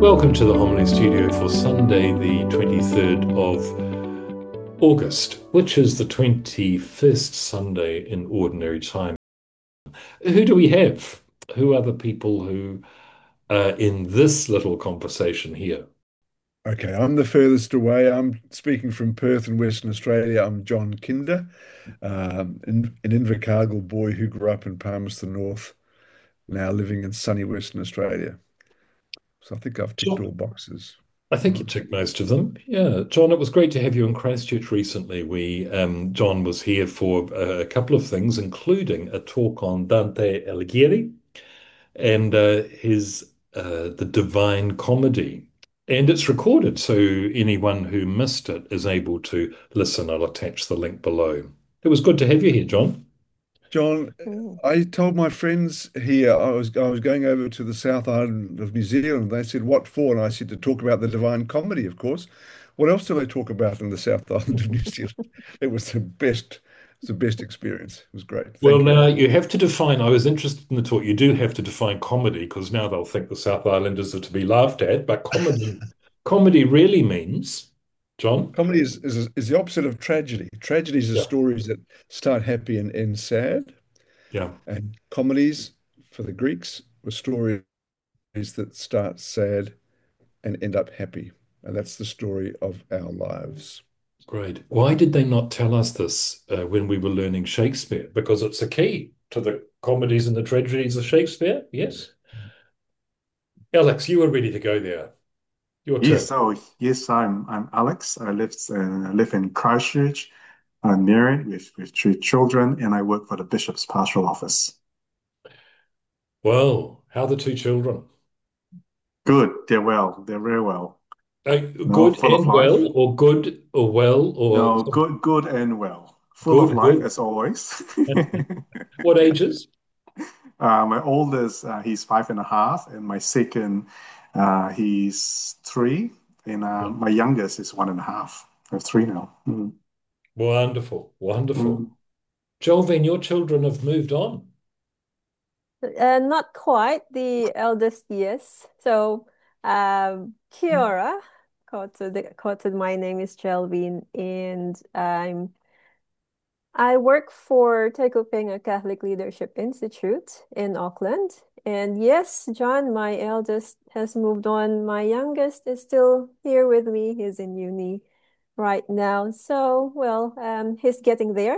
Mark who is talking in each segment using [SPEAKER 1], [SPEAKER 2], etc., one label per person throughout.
[SPEAKER 1] Welcome to the Homily Studio for Sunday, the 23rd of August, which is the 21st Sunday in Ordinary Time. Who do we have? Who are the people who are in this little conversation here?
[SPEAKER 2] Okay, I'm the furthest away. I'm speaking from Perth in Western Australia. I'm John Kinder, an Invercargill boy who grew up in Palmerston North, now living in sunny Western Australia. So I think I've ticked
[SPEAKER 1] John,
[SPEAKER 2] all boxes.
[SPEAKER 1] I think you
[SPEAKER 2] Mm.
[SPEAKER 1] ticked most of them. Yeah, John, it was great to have you in Christchurch recently. John was here for a couple of things, including a talk on Dante Alighieri and his the Divine Comedy. And it's recorded, so anyone who missed it is able to listen. I'll attach the link below. It was good to have you here, John.
[SPEAKER 2] John,
[SPEAKER 3] Mm.
[SPEAKER 2] I told my friends here I was going over to the South Island of New Zealand. They said, "What for?" And I said, "To talk about the Divine Comedy, of course." What else do they talk about in the South Island of New Zealand? It was the best. It's the best experience. It was great.
[SPEAKER 1] Well,
[SPEAKER 2] Thank you.
[SPEAKER 1] now you have to define. I was interested in the talk. You do have to define comedy because now they'll think the South Islanders are to be laughed at. But comedy really means, John.
[SPEAKER 2] Comedy is the opposite of tragedy. Tragedies are
[SPEAKER 1] Yeah,
[SPEAKER 2] stories that start happy and end sad,
[SPEAKER 1] yeah,
[SPEAKER 2] and comedies for the Greeks were stories that start sad and end up happy. And that's the story of our lives.
[SPEAKER 1] great. Why did they not tell us this when we were learning Shakespeare? Because it's a key to the comedies and the tragedies of Shakespeare. Yes. Alex, you were ready to go there. Your turn.
[SPEAKER 4] Yes, I'm Alex. I live in Christchurch. I'm married with three children, and I work for the Bishop's Pastoral Office.
[SPEAKER 1] Well, how are the two children?
[SPEAKER 4] Good, they're well, they're very well.
[SPEAKER 1] Good
[SPEAKER 4] Full of
[SPEAKER 1] and well,
[SPEAKER 4] life.
[SPEAKER 1] or good or well, or
[SPEAKER 4] No, good and well. Full of
[SPEAKER 1] good,
[SPEAKER 4] life
[SPEAKER 1] good.
[SPEAKER 4] as always.
[SPEAKER 1] What ages?
[SPEAKER 4] My oldest, he's 5.5, and my second, he's 3, and my youngest is 1.5. I have 3 now.
[SPEAKER 1] Wonderful, wonderful.
[SPEAKER 4] Mm.
[SPEAKER 1] Jolvin, your children have moved on.
[SPEAKER 3] Not quite the eldest, yes. So, Kiora, quoted, my name is Jelvin, and I work for Tecupinga Catholic Leadership Institute in Auckland. And yes, John, my eldest, has moved on. My youngest is still here with me. He's in uni right now. So, well, he's getting there.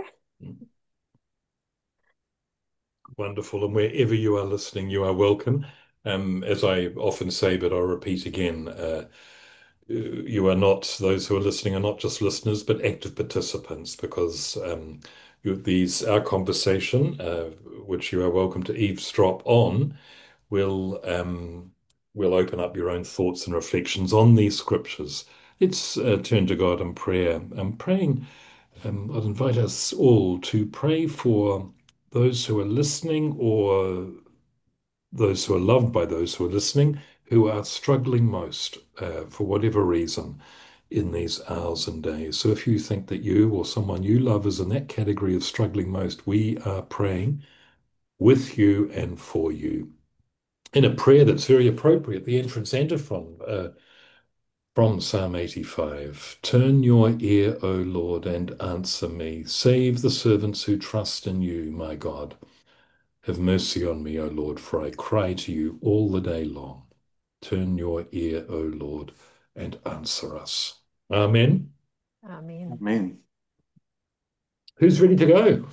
[SPEAKER 1] Wonderful. And wherever you are listening, you are welcome. As I often say, but I'll repeat again, you are not, those who are listening are not just listeners, but active participants because our conversation, which you are welcome to eavesdrop on, will will open up your own thoughts and reflections on these scriptures. Let's turn to God in prayer. I'm praying. I'd invite us all to pray for those who are listening or those who are loved by those who are listening who are struggling most for whatever reason in these hours and days. So if you think that you or someone you love is in that category of struggling most, we are praying with you and for you. In a prayer that's very appropriate, the entrance antiphon from Psalm 85. Turn your ear, O Lord, and answer me. Save the servants who trust in you, my God. Have mercy on me, O Lord, for I cry to you all the day long. Turn your ear, O Lord, and answer us. Amen.
[SPEAKER 3] Amen.
[SPEAKER 4] Amen.
[SPEAKER 1] Who's ready to go?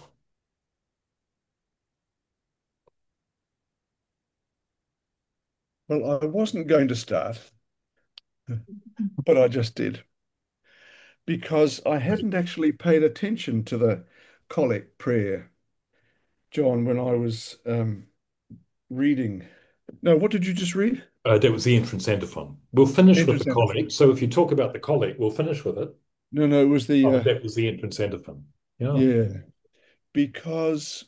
[SPEAKER 2] Well, I wasn't going to start, but I just did because I hadn't actually paid attention to the collect prayer, John, when I was reading. No, what did you just read?
[SPEAKER 1] That was the entrance antiphon. We'll finish with the
[SPEAKER 2] Entrance antiphon.
[SPEAKER 1] collect. So if you talk about the collect, we'll finish with it.
[SPEAKER 2] No, no, it was the
[SPEAKER 1] Oh, that was the entrance antiphon. Yeah.
[SPEAKER 2] yeah, because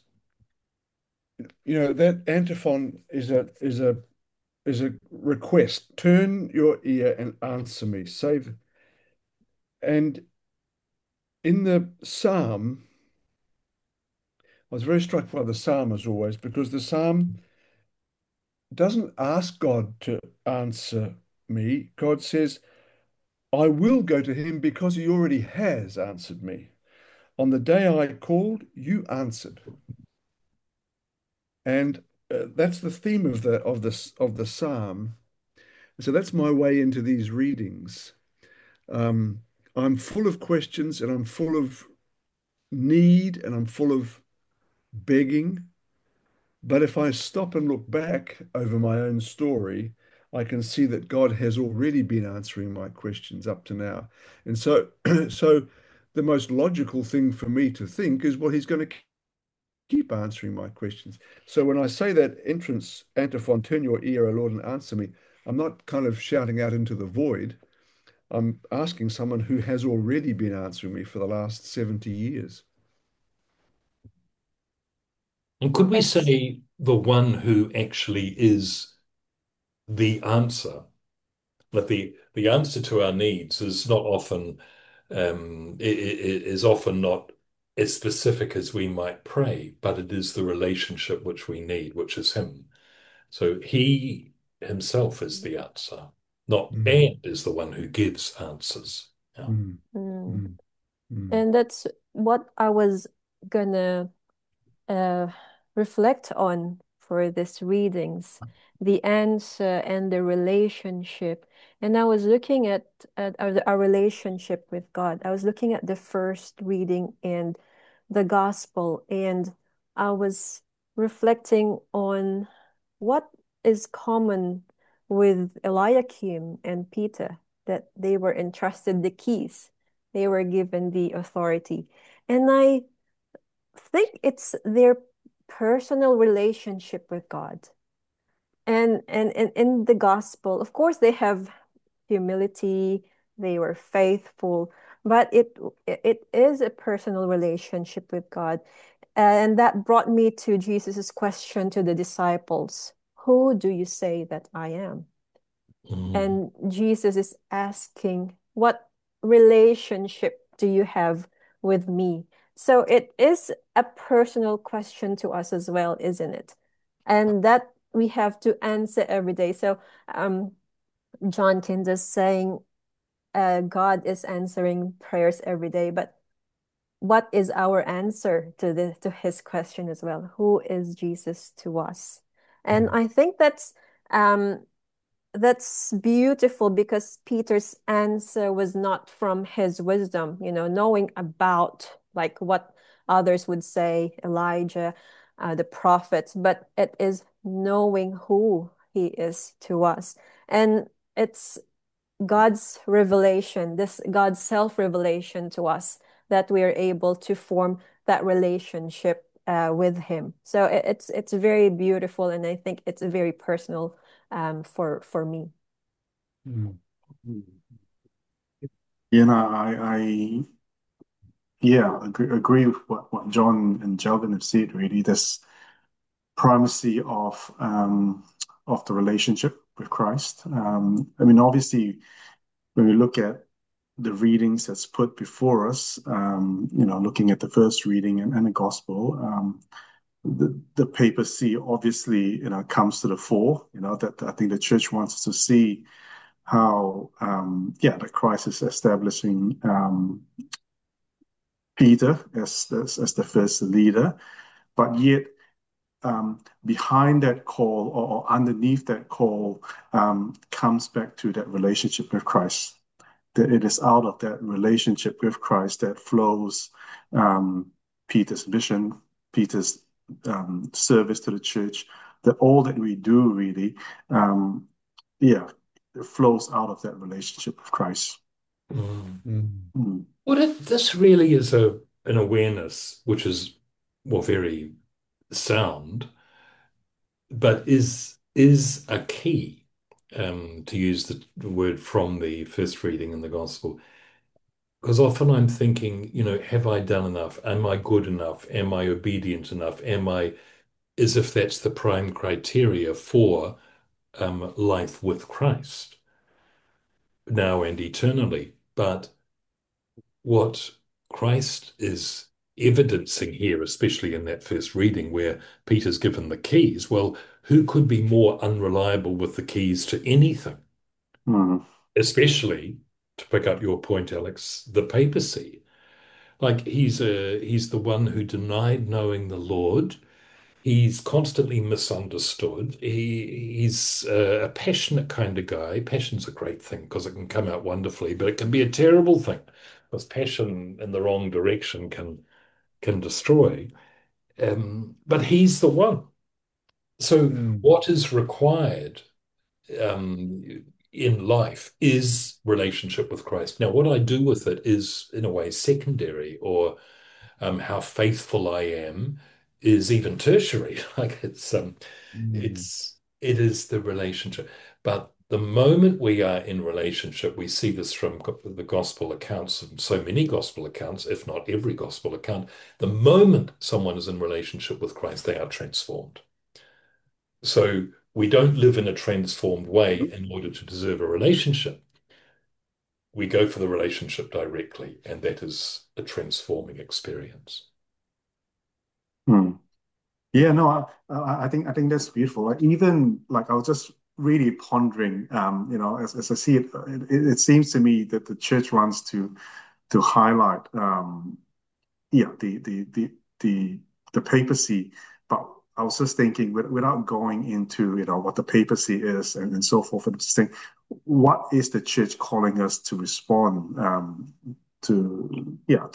[SPEAKER 2] that antiphon is a request. Turn your ear and answer me. Save. And in the psalm, I was very struck by the psalm as always because the psalm doesn't ask God to answer me, God says, I will go to him because he already has answered me. On the day I called, you answered. And that's the theme of the psalm. So that's my way into these readings. Um, I'm full of questions and I'm full of need and I'm full of begging. But if I stop and look back over my own story, I can see that God has already been answering my questions up to now. And so, so the most logical thing for me to think is, well, he's going to keep answering my questions. So when I say that entrance, antiphon, turn your ear, O Lord, and answer me, I'm not kind of shouting out into the void. I'm asking someone who has already been answering me for the last 70 years.
[SPEAKER 1] And could we
[SPEAKER 3] It's
[SPEAKER 1] say the one who actually is the answer? That the answer to our needs is not often is often not as specific as we might pray, but it is the relationship which we need, which is Him. So He Himself is the answer, not
[SPEAKER 2] Mm,
[SPEAKER 1] man is the one who gives answers. Yeah.
[SPEAKER 2] mm,
[SPEAKER 3] mm.
[SPEAKER 2] mm, mm,
[SPEAKER 3] And that's what I was gonna uh, reflect on for this readings, the answer and the relationship. And I was looking at our relationship with God. I was looking at the first reading and the gospel, and I was reflecting on what is common with Eliakim and Peter, that they were entrusted the keys, they were given the authority. And I think it's their personal relationship with God. And in the gospel, of course, they have humility, they were faithful, but it is a personal relationship with God. And that brought me to Jesus's question to the disciples, who do you say that I am?
[SPEAKER 1] Mm.
[SPEAKER 3] And Jesus is asking, what relationship do you have with me? So it is a personal question to us as well, isn't it? And that we have to answer every day. So John Kind is saying God is answering prayers every day, but what is our answer to his question as well? Who is Jesus to us? And
[SPEAKER 2] mm,
[SPEAKER 3] I think that's beautiful because Peter's answer was not from his wisdom, knowing about like what others would say, Elijah, the prophets, but it is knowing who he is to us. And it's God's revelation, this God's self-revelation to us that we are able to form that relationship with him. So it's very beautiful, and I think it's very personal for me.
[SPEAKER 2] mm,
[SPEAKER 4] You know, I yeah, agree with what John and Jelvin have said, really. This primacy of the relationship with Christ. I mean, obviously, when we look at the readings that's put before us, looking at the first reading and the gospel, the papacy obviously, comes to the fore, that I think the church wants us to see how, that Christ is establishing Peter as the first leader, but yet behind that call or underneath that call comes back to that relationship with Christ. That it is out of that relationship with Christ that flows Peter's mission, Peter's service to the church, that all that we do really, um, it flows out of that relationship with Christ.
[SPEAKER 1] Mm.
[SPEAKER 2] mm,
[SPEAKER 4] Mm.
[SPEAKER 1] Well, this really is an awareness which is, well, very sound, but is a key, to use the word from the first reading in the gospel. Because often I'm thinking, have I done enough? Am I good enough? Am I obedient enough? As if that's the prime criteria for life with Christ now and eternally. But what Christ is evidencing here, especially in that first reading where Peter's given the keys, well, who could be more unreliable with the keys to anything
[SPEAKER 4] Mm.
[SPEAKER 1] especially to pick up your point, Alex, the papacy. Like he's the one who denied knowing the Lord. He's constantly misunderstood. He's a passionate kind of guy. Passion's a great thing because it can come out wonderfully, but it can be a terrible thing because passion in the wrong direction can destroy. But he's the one. So
[SPEAKER 2] Mm.
[SPEAKER 1] what is required in life is relationship with Christ. Now, what I do with it is, in a way, secondary, or how faithful I am is even tertiary. Like
[SPEAKER 2] Mm.
[SPEAKER 1] it is the relationship. But the moment we are in relationship, we see this from the gospel accounts, and so many gospel accounts, if not every gospel account. The moment someone is in relationship with Christ, they are transformed. So we don't live in a transformed way in order to deserve a relationship. We go for the relationship directly, and that is a transforming experience.
[SPEAKER 4] Mm. Yeah, no, I think that's beautiful. Like even like I was just really pondering, as I see it, it seems to me that the church wants to highlight, yeah, the the papacy. But I was just thinking, without going into what the papacy is and so forth, and just think, what is the church calling us to respond to, yeah,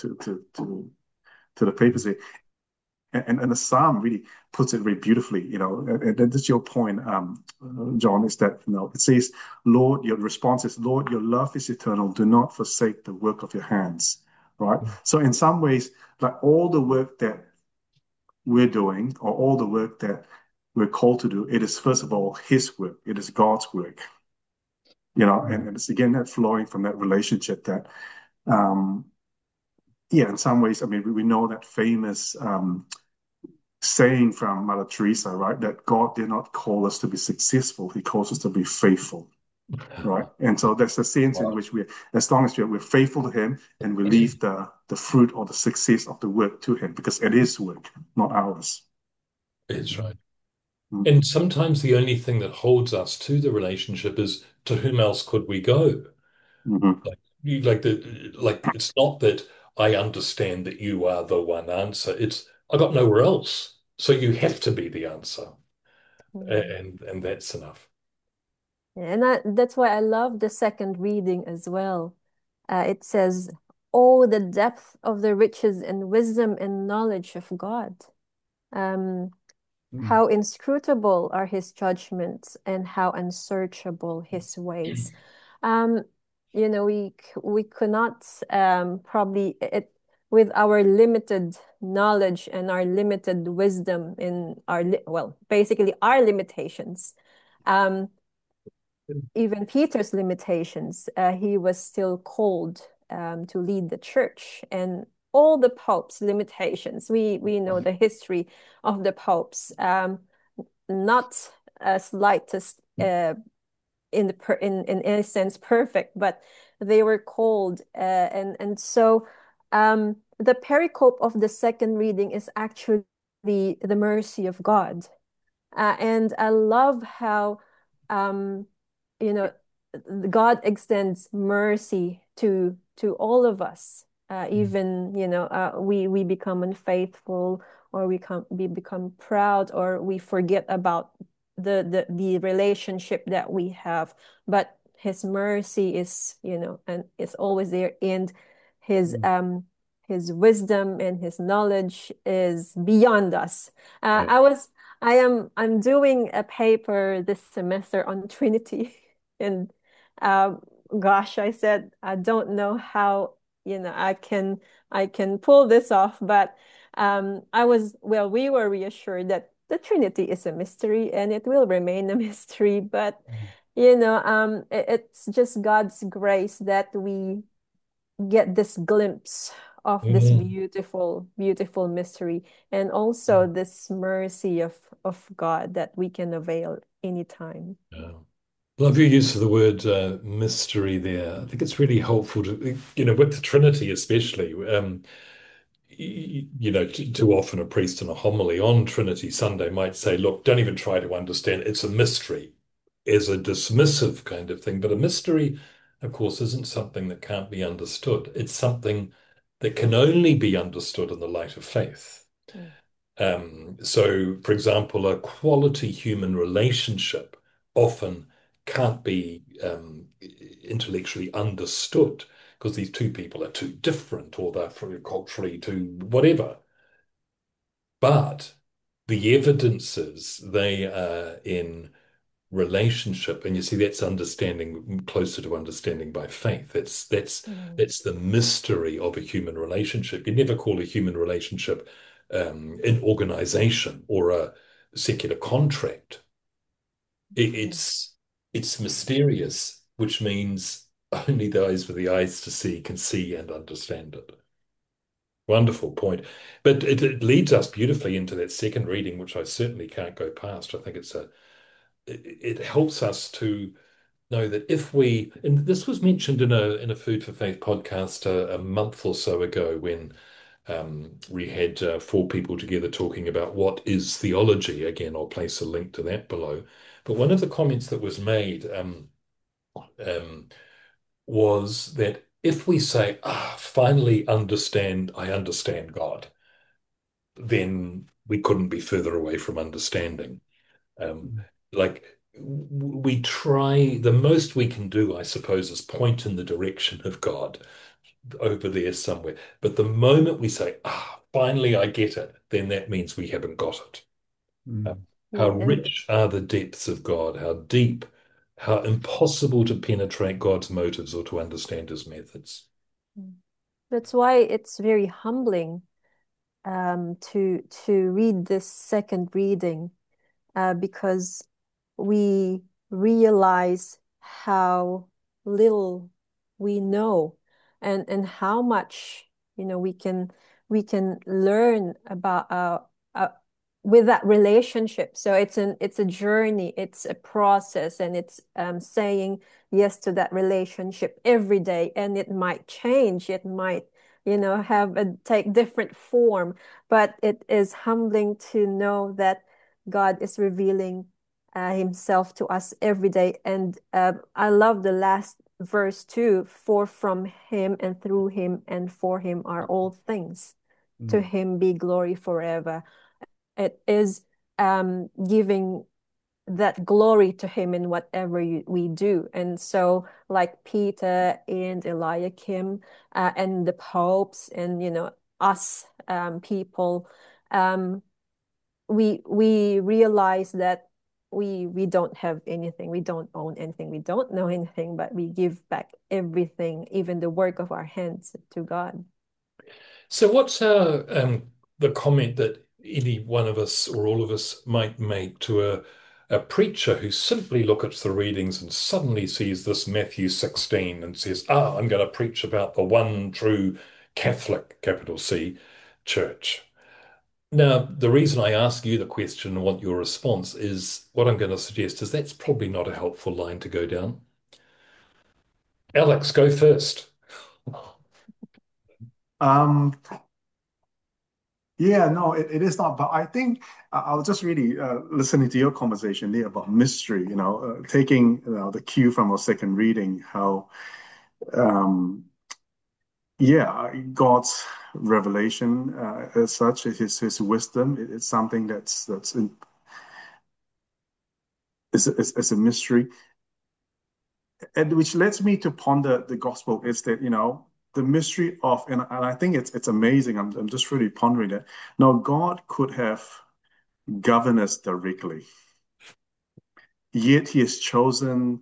[SPEAKER 4] to the papacy? And the psalm really puts it very beautifully, and that's your point, John, is that, it says, Lord, your response is, Lord, your love is eternal. Do not forsake the work of your hands, right? So in some ways, like all the work that we're doing, or all the work that we're called to do, it is first of all his work. It is God's work, and it's again that flowing from that relationship that, um, yeah, in some ways, I mean, we know that famous saying from Mother Teresa, right? That God did not call us to be successful, He calls us to be faithful, right? And so that's the sense in
[SPEAKER 1] Wow.
[SPEAKER 4] which as long as we're faithful to Him and we leave the fruit or the success of the work to Him, because it is work, not ours.
[SPEAKER 1] That's right.
[SPEAKER 4] Mm.
[SPEAKER 1] And sometimes the only thing that holds us to the relationship is to whom else could we go?
[SPEAKER 4] Mhm.
[SPEAKER 1] Like like it's not that I understand that you are the one answer. It's I got nowhere else. So you have to be the answer.
[SPEAKER 3] Yeah.
[SPEAKER 1] And that's enough.
[SPEAKER 3] And that's why I love the second reading as well. It says, "Oh, the depth of the riches and wisdom and knowledge of God. Um,
[SPEAKER 2] Mm.
[SPEAKER 3] how inscrutable are his judgments and how unsearchable his ways." Um, we could not probably it with our limited knowledge and our limited wisdom in well, basically our limitations. Um, even Peter's limitations, he was still called to lead the church, and all the popes' limitations. We know the history of the popes, not as light as in any sense perfect, but they were called, and so the pericope of the second reading is actually the mercy of God. And I love how, um, you know, God extends mercy to all of us. Even, we become unfaithful, or we become proud, or we forget about the relationship that we have. But His mercy is, and it's always there, and His
[SPEAKER 2] Mm.
[SPEAKER 3] um His wisdom and His knowledge is beyond us. Uh,
[SPEAKER 1] Right.
[SPEAKER 3] I was I'm doing a paper this semester on Trinity, and um, gosh, I said I don't know how I can pull this off, but we were reassured that the Trinity is a mystery and it will remain a mystery. But it's just God's grace that we get this glimpse of this
[SPEAKER 1] Mm.
[SPEAKER 3] beautiful, beautiful mystery, and also this mercy of God that we can avail anytime.
[SPEAKER 1] Yeah. Love your use of the word mystery there. I think it's really helpful with the Trinity especially. Too often a priest in a homily on Trinity Sunday might say, look, don't even try to understand. It's a mystery. as a dismissive kind of thing. But a mystery, of course, isn't something that can't be understood. It's something that can only be understood in the light of faith.
[SPEAKER 3] Mm.
[SPEAKER 1] So, for example, a quality human relationship often can't be intellectually understood because these two people are too different or they're culturally too whatever. But the evidences they are in relationship, and you see that's understanding closer to understanding by faith.
[SPEAKER 3] Mm.
[SPEAKER 1] That's the mystery of a human relationship. You never call a human relationship an organization or a secular contract. It,
[SPEAKER 3] Yeah.
[SPEAKER 1] it's mysterious, which means only those with the eyes to see can see and understand it. Wonderful point. But it leads us beautifully into that second reading, which I certainly can't go past. I think it helps us to know that if we, and this was mentioned in a Food for Faith podcast a month or so ago when we had four people together talking about what is theology. Again, I'll place a link to that below. But one of the comments that was made um, was that if we say, finally I understand God, then we couldn't be further away from understanding. Um,
[SPEAKER 2] Mm.
[SPEAKER 1] like we try, the most we can do, I suppose, is point in the direction of God over there somewhere. But the moment we say, finally I get it, then that means we haven't got it. Uh,
[SPEAKER 2] Mm.
[SPEAKER 1] how
[SPEAKER 3] Yeah, and
[SPEAKER 1] rich are the depths of God, how deep, how impossible to penetrate God's motives or to understand his methods.
[SPEAKER 3] that's why it's very humbling to read this second reading because we realize how little we know and how much we can learn about with that relationship. So it's a journey, it's a process, and it's saying yes to that relationship every day. And it might change, it might have a take different form, but it is humbling to know that God is revealing himself to us every day. And I love the last verse too. For from him and through him and for him are all things. To
[SPEAKER 2] Mm.
[SPEAKER 3] him be glory forever. It is giving that glory to him in whatever we do. And so, like Peter and Eliakim and the popes and us people, um, we realize that we don't have anything, we don't own anything, we don't know anything, but we give back everything, even the work of our hands, to God.
[SPEAKER 1] So, what's the comment that any one of us or all of us might make to a preacher who simply looks at the readings and suddenly sees this Matthew 16 and says, I'm going to preach about the one true Catholic, capital C, church? Now, the reason I ask you the question and want your response is what I'm going to suggest is that's probably not a helpful line to go down. Alex, go first.
[SPEAKER 4] Um, yeah, no, it is not. But I think I was just really listening to your conversation there about mystery, taking the cue from our second reading, how, um, yeah, God's revelation as such, his wisdom, it's something it's a mystery. And which leads me to ponder the gospel is that, the mystery of, and I think it's amazing. I'm just really pondering it. Now, God could have governed us directly, yet he has chosen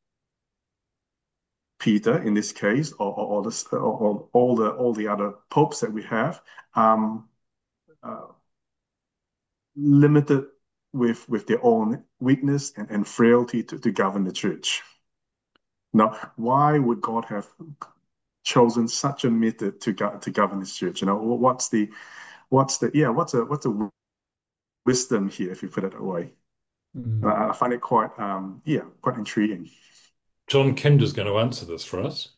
[SPEAKER 4] Peter in this case, or all the other popes that we have, um, uh, limited with their own weakness and frailty to govern the church. Now, why would God have chosen such a method to govern his church? What's the wisdom here, if you put it that way?
[SPEAKER 2] Mm.
[SPEAKER 4] I find it quite intriguing.
[SPEAKER 1] John Kinder's going to answer this for us.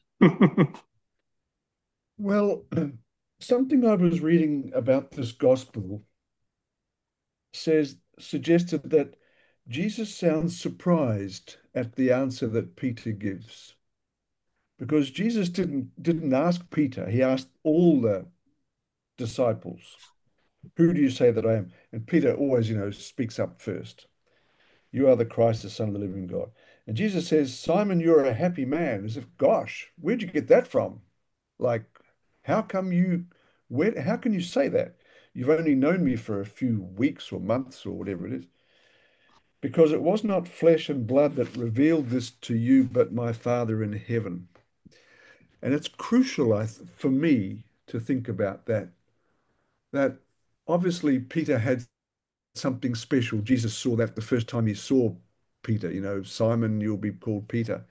[SPEAKER 2] Well, something I was reading about this gospel suggested that Jesus sounds surprised at the answer that Peter gives because Jesus didn't ask Peter, he asked all the disciples, "Who do you say that I am?" And Peter always, speaks up first. "You are the Christ, the Son of the living God." And Jesus says, "Simon, you're a happy man." As if, gosh, where'd you get that from? Like, how come you, how can you say that? You've only known me for a few weeks or months or whatever it is. Because it was not flesh and blood that revealed this to you, but my Father in heaven. And it's crucial, for me to think about that obviously Peter had something special. Jesus saw that the first time he saw Peter, "Simon, you'll be called Peter."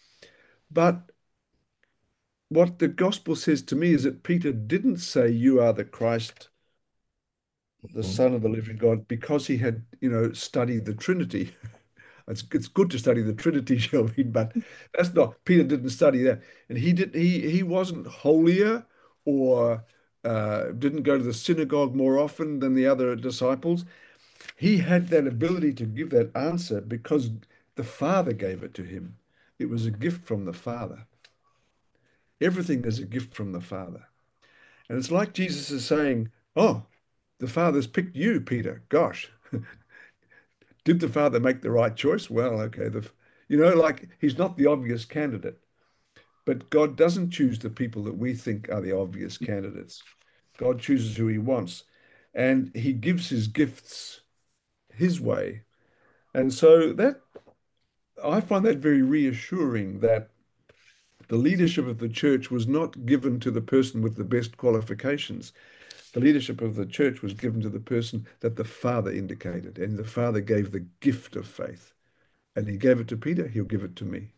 [SPEAKER 2] But what the gospel says to me is that Peter didn't say, "You are the Christ, the
[SPEAKER 1] Mhm.
[SPEAKER 2] Son of the living God," because he had, studied the Trinity. It's good to study the Trinity, Shelby, but that's not, Peter didn't study that. And he wasn't holier or didn't go to the synagogue more often than the other disciples. He had that ability to give that answer because the Father gave it to him. It was a gift from the Father. Everything is a gift from the Father. And it's like Jesus is saying, "Oh, the Father's picked you, Peter. Gosh, did the Father make the right choice? Well, okay, like he's not the obvious candidate, but God doesn't choose the people that we think are the obvious candidates. God chooses who he wants, and he gives his gifts his way. And so that I find that very reassuring that the leadership of the church was not given to the person with the best qualifications. The leadership of the church was given to the person that the Father indicated, and the Father gave the gift of faith. And he gave it to Peter, he'll give it to me.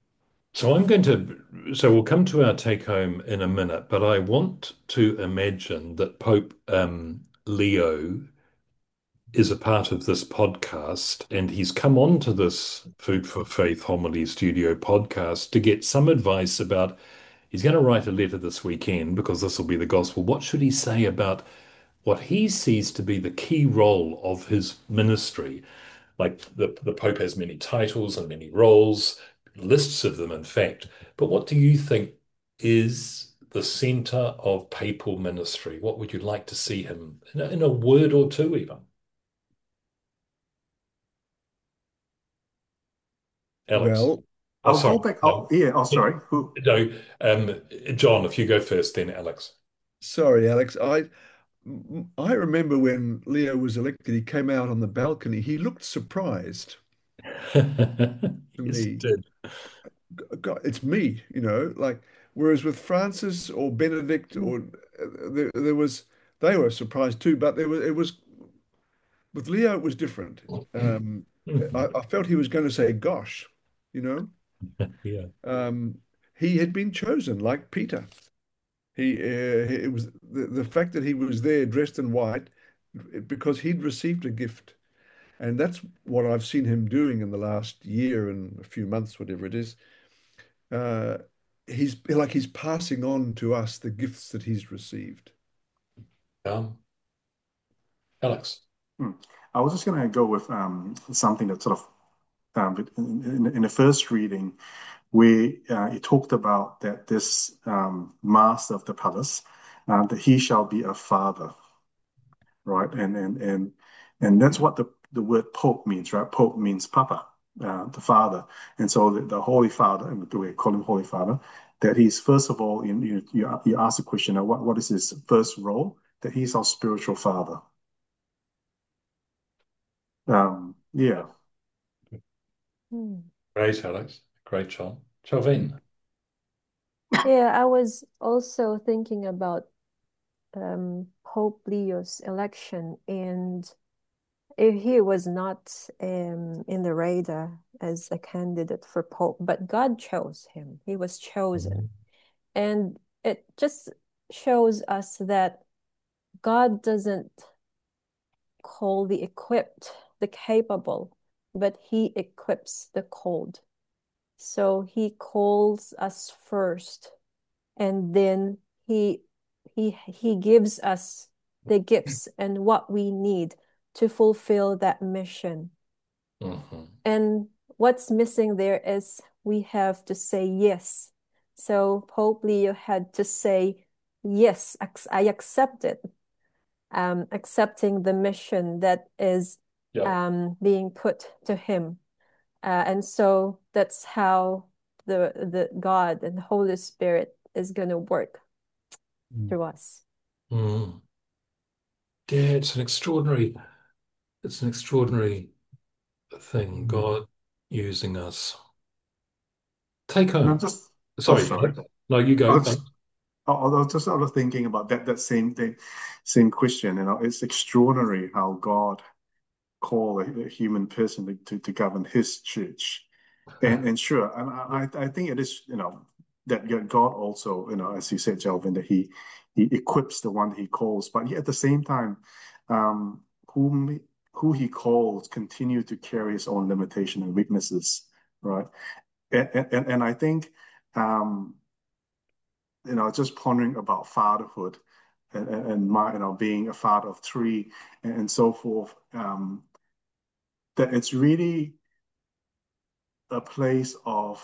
[SPEAKER 1] So we'll come to our take home in a minute, but I want to imagine that Pope Leo is a part of this podcast, and he's come on to this Food for Faith Homily Studio podcast to get some advice about. He's going to write a letter this weekend because this will be the gospel. What should he say about what he sees to be the key role of his ministry? Like the Pope has many titles and many roles, lists of them, in fact. But what do you think is the center of papal ministry? What would you like to see him in a word or two, even? Alex.
[SPEAKER 2] Well,
[SPEAKER 1] Oh,
[SPEAKER 4] I'll
[SPEAKER 1] sorry.
[SPEAKER 4] go back.
[SPEAKER 1] No,
[SPEAKER 4] Oh, yeah. Oh, sorry. Who?
[SPEAKER 1] no. John, if you go first, then Alex.
[SPEAKER 2] sorry, Alex. I remember when Leo was elected, he came out on the balcony. He looked surprised to
[SPEAKER 1] Yes, it
[SPEAKER 2] me.
[SPEAKER 1] did.
[SPEAKER 2] God, it's me, like whereas with Francis or Benedict or there was they were surprised too, but it was with Leo it was different. Um, I felt he was going to say, "Gosh," you know.
[SPEAKER 1] Yeah.
[SPEAKER 2] He had been chosen like Peter. It was the fact that he was there dressed in white because he'd received a gift. And that's what I've seen him doing in the last year and a few months, whatever it is. Uh, he's passing on to us the gifts that he's received.
[SPEAKER 1] Um, Alex.
[SPEAKER 4] Hmm. I was just going to go with something that sort of in the first reading where it talked about that this master of the palace that he shall be a father, right? And that's what the word Pope means, right? Pope means Papa, the Father, and so the Holy Father, and the way we call him Holy Father, that he's first of all, you ask the question, what is his first role? That he's our spiritual father. Yeah.
[SPEAKER 3] Hmm.
[SPEAKER 1] Great, Alex. Great, John. Chavin.
[SPEAKER 3] Yeah, I was also thinking about Pope Leo's election, and if he was not in the radar as a candidate for Pope, but God chose him. He was chosen.
[SPEAKER 1] Mhm.
[SPEAKER 3] And it just shows us that God doesn't call the equipped, the capable, but he equips the called. So he calls us first, and then he gives us the gifts and what we need to fulfill that mission.
[SPEAKER 1] Mhm.
[SPEAKER 3] And what's missing there is we have to say yes. So Pope Leo had to say, yes, I accept it. Accepting the mission that is
[SPEAKER 1] Yeah.
[SPEAKER 3] being put to him. And so that's how the God and the Holy Spirit is going to work
[SPEAKER 2] Mm.
[SPEAKER 3] through us.
[SPEAKER 1] Mm. Yeah, it's an extraordinary thing,
[SPEAKER 2] Mm.
[SPEAKER 1] God using us. Take
[SPEAKER 4] And I'm
[SPEAKER 1] home.
[SPEAKER 4] just, oh,
[SPEAKER 1] Sorry,
[SPEAKER 4] sorry.
[SPEAKER 1] no, you
[SPEAKER 4] I
[SPEAKER 1] go.
[SPEAKER 4] was, I was just sort of thinking about that same thing, same question. It's extraordinary how God called a human person to govern His church. And sure, and I think it is, that God also, as you said, Jelvin, that He equips the one that He calls, but yet at the same time, um, whom who He calls continue to carry His own limitation and weaknesses, right? And I think, um, just pondering about fatherhood and my, being a father of three and so forth, that it's really a place of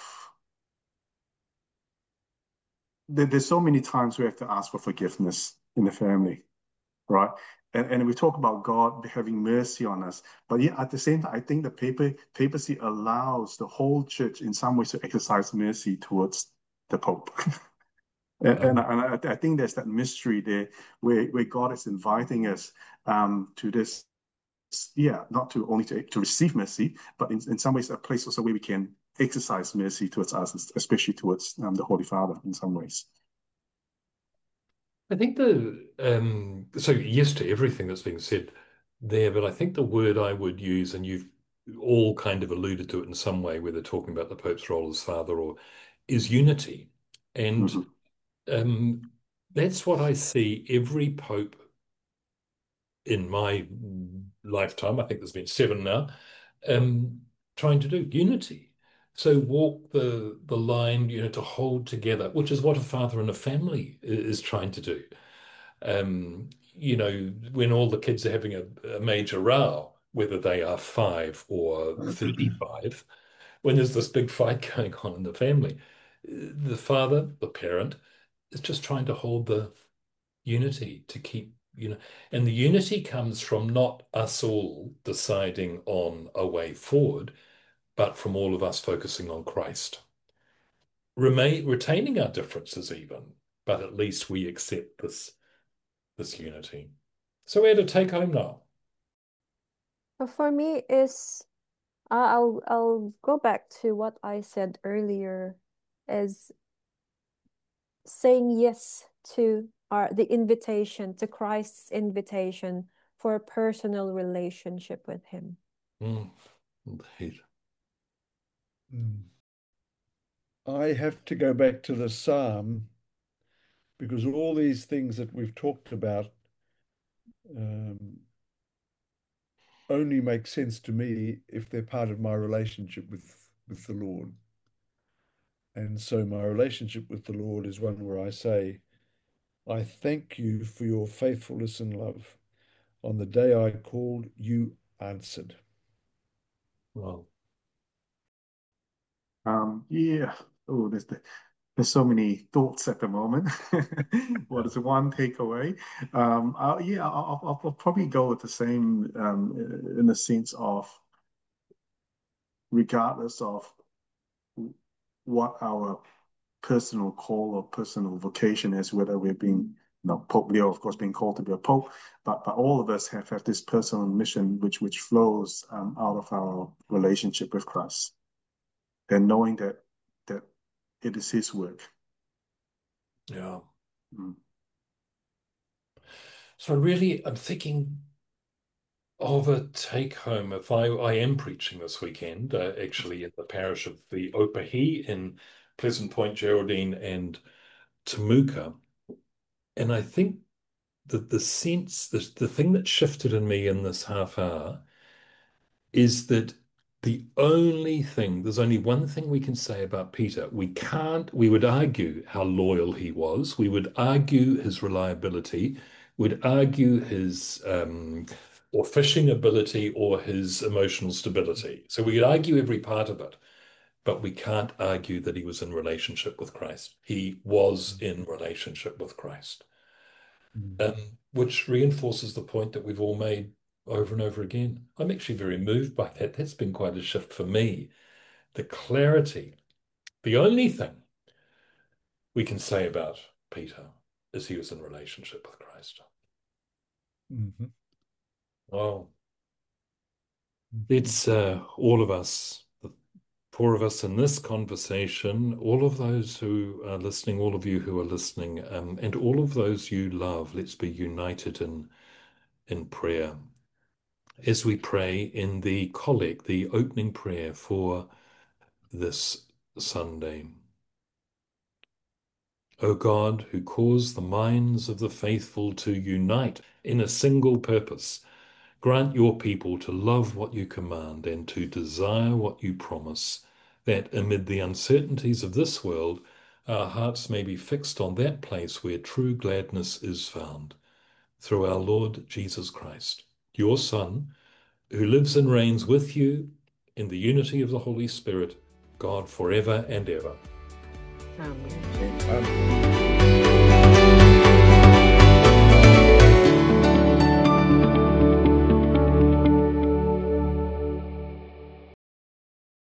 [SPEAKER 4] there's so many times we have to ask for forgiveness in the family, right? And we talk about God having mercy on us, but yeah, at the same time, I think the papacy allows the whole church in some ways to exercise mercy towards the Pope. And I think there's that mystery there where God is inviting us to this, yeah, not to only to receive mercy, but in some ways a place also where we can exercise mercy towards us, especially towards the Holy Father in some ways.
[SPEAKER 1] I think so yes to everything that's being said there, but I think the word I would use, and you've all kind of alluded to it in some way, whether talking about the Pope's role as father or is unity. And
[SPEAKER 4] Mhm.
[SPEAKER 1] that's what I see every Pope in my lifetime, I think there's been seven now, trying to do unity. So walk the line, to hold together, which is what a father and a family is trying to do. When all the kids are having a major row, whether they are 5 or 35, when there's this big fight going on in the family, the father, the parent, is just trying to hold the unity to keep, and the unity comes from not us all deciding on a way forward, but from all of us focusing on Christ. Retaining our differences even, but at least we accept this unity. So where to take home now?
[SPEAKER 3] But for me is I'll go back to what I said earlier is saying yes to the invitation, to Christ's invitation for a personal relationship with him.
[SPEAKER 1] Mm, indeed.
[SPEAKER 2] Mm. I have to go back to the psalm because all these things that we've talked about um, only make sense to me if they're part of my relationship with the Lord. And so my relationship with the Lord is one where I say, I thank you for your faithfulness and love. On the day I called, you answered.
[SPEAKER 1] Well,
[SPEAKER 4] Yeah. Oh, there's so many thoughts at the moment. What
[SPEAKER 1] yeah.
[SPEAKER 4] is one takeaway? Yeah, I'll probably go with the same in the sense of regardless of what our personal call or personal vocation is, whether we're being, Pope Leo, of course, being called to be a pope, but all of us have this personal mission which flows out of our relationship with Christ, and knowing that it is His work.
[SPEAKER 1] Yeah.
[SPEAKER 4] Mm.
[SPEAKER 1] So really, I'm thinking of a take home. If I am preaching this weekend, actually in the parish of the Opahi in Pleasant Point, Geraldine, and Temuka, and I think that the thing that shifted in me in this half hour is that there's only one thing we can say about Peter. We would argue how loyal he was. We would argue his reliability. We'd argue his or fishing ability or his emotional stability. So we could argue every part of it, but we can't argue that he was in relationship with Christ. He was in relationship with Christ, which reinforces the point that we've all made over and over again. I'm actually very moved by that. That's been quite a shift for me. The clarity. The only thing we can say about Peter is he was in relationship with Christ. Well, it's all of us, the four of us in this conversation, all of those who are listening, all of you who are listening, and all of those you love, let's be united in prayer. As we pray in the collect, the opening prayer for this Sunday. O God, who cause the minds of the faithful to unite in a single purpose, grant your people to love what you command and to desire what you promise, that amid the uncertainties of this world, our hearts may be fixed on that place where true gladness is found. Through our Lord Jesus Christ, your Son, who lives and reigns with you in the unity of the Holy Spirit, God forever and ever.
[SPEAKER 3] Amen.
[SPEAKER 2] Um,